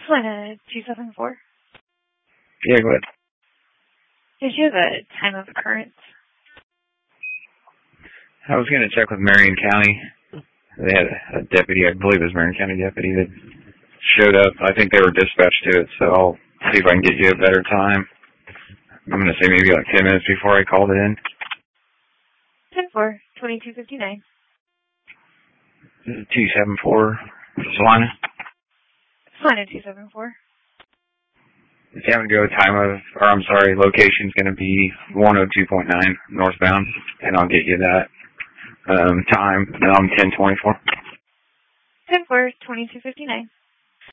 Florida 274. Yeah, go ahead. Did you have a time of occurrence? I was going to check with Marion County. They had a deputy, I believe it was Marion County deputy, that showed up. I think they were dispatched to it, so I'll see if I can get you a better time. I'm going to say maybe like 10 minutes before I called it in. 10-4, 2259. This is 274, Salina. Salina 274. The time to go location's going to be 102.9 northbound, and I'll get you that time. 1024. 10-4, 2259.